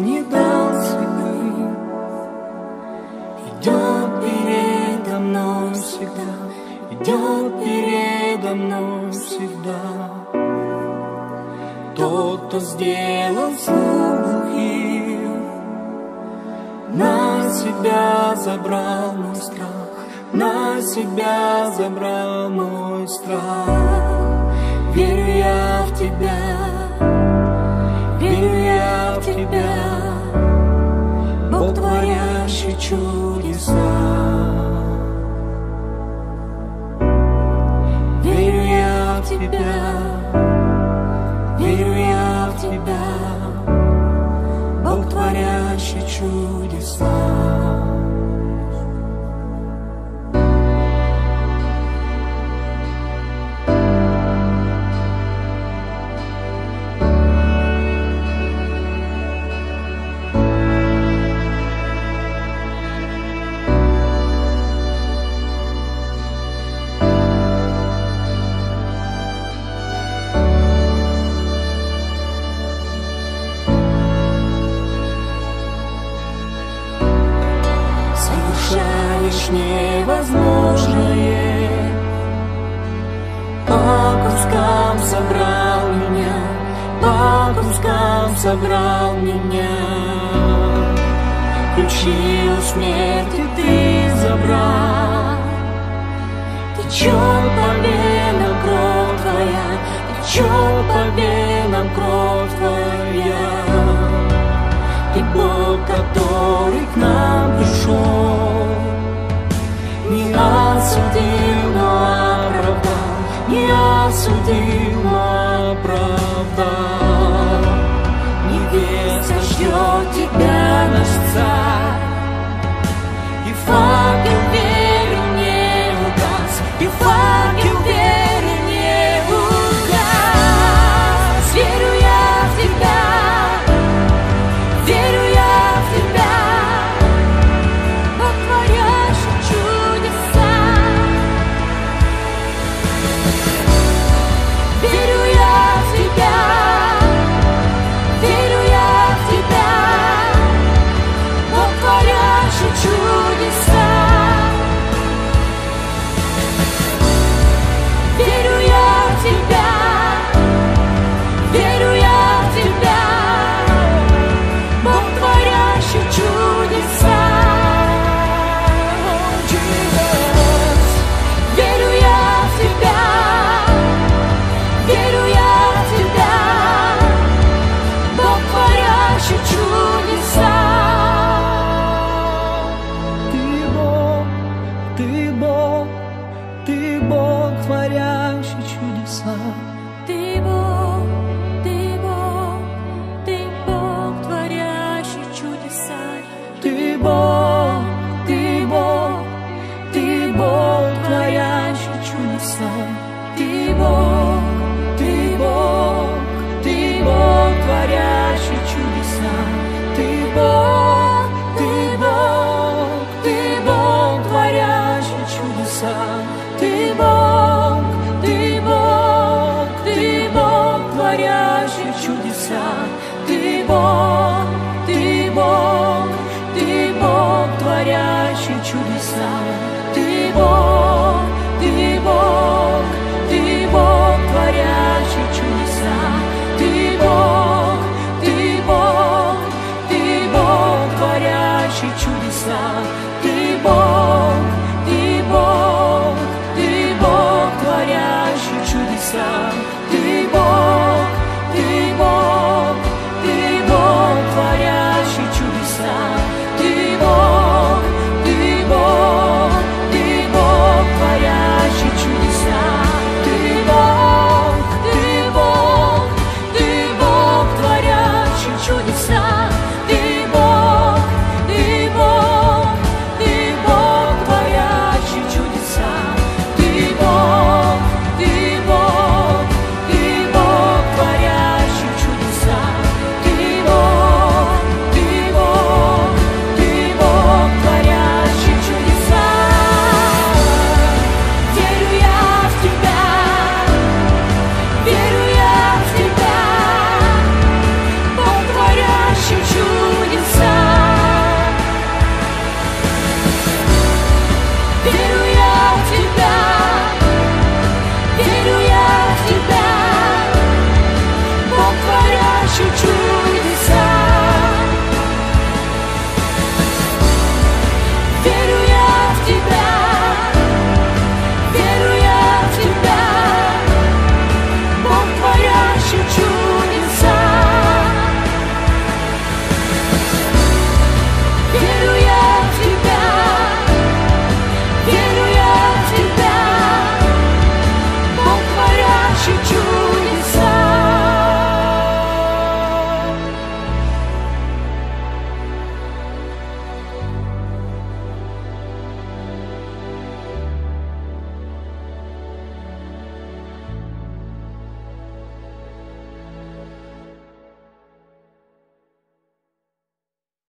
не дал святым, идет передо мной всегда, идет передо мной всегда. Тот, кто сделал слух глухим, на себя забрал мой страх, на себя забрал мой страх. Верю я в Тебя, верю я в Тебя, Бог, творящий чудеса. Верю я в Тебя, верю я в Тебя, Бог, творящий чудеса. Совершаешь невозможное, по кускам собрал меня, по кускам собрал меня. Ключи у смерти Ты забрал, течет по венам кровь Твоя, течет по венам кровь Твоя. Ты Бог, который к нам пришел, не осудил, но оправдал, не осудил, но оправдал. Невеста ждет Тебя,